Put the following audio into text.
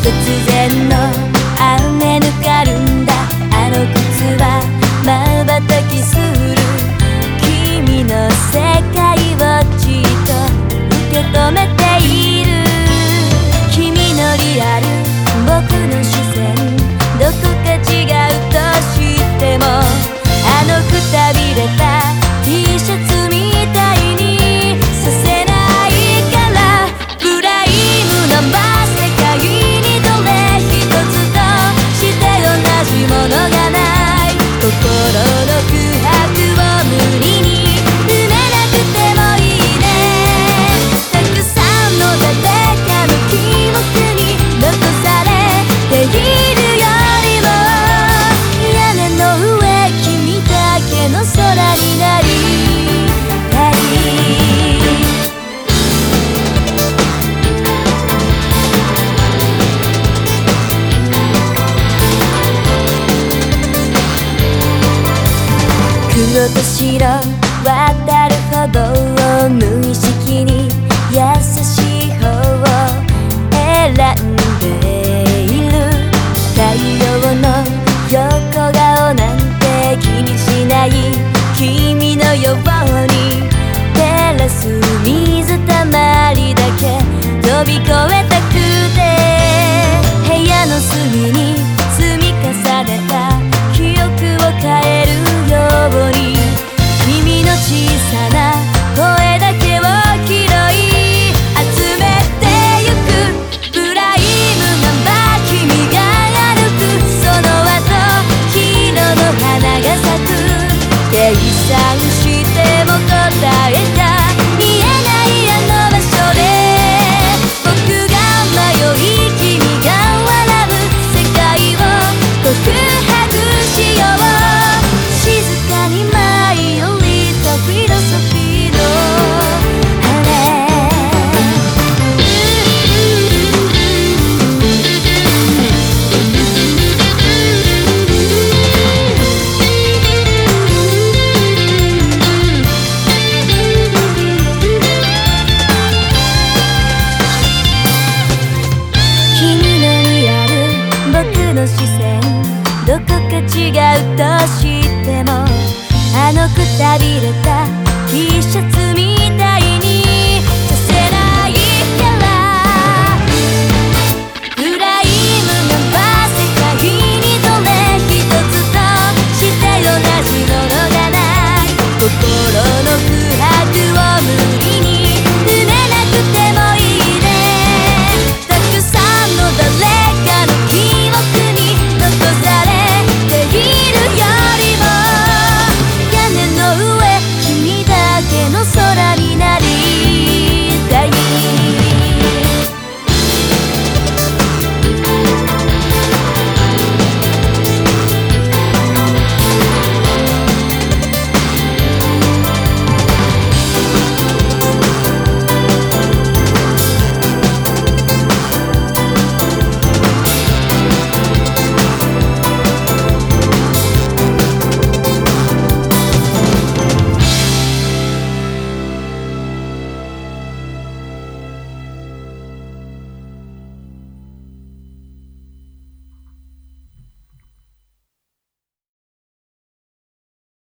然の雨ぬかるんだあの靴は瞬きする君の世界をじっと受け止めている君のリアル僕の視線どこか違うとしてもあのくたびれた T シャツみたいにさせないからプライムナンバー世界にどれ一つとして同じものがない心の空白を無理に埋めなくてもいいねたくさんの誰かの記憶に残されているよりも屋根の上君だけの空になりたい黒と白渡るほど無意識に優しい方を選んでいる太陽の横顔なんて気にしない君のように照らす水たまりだけ飛び越えたくて部屋の隅に積み重ねた記憶を変えるように君の小さな声だけを拾い集めてゆくプライムナンバー君が歩くその後黄色の花が咲く計算しても答えが見えないあの場所で僕が迷い君が笑う世界を告白しよう静かに舞い降りたフィロソフィーの羽君のリアル僕の視線どこか違うとしてもあのくたびれた T シャツみ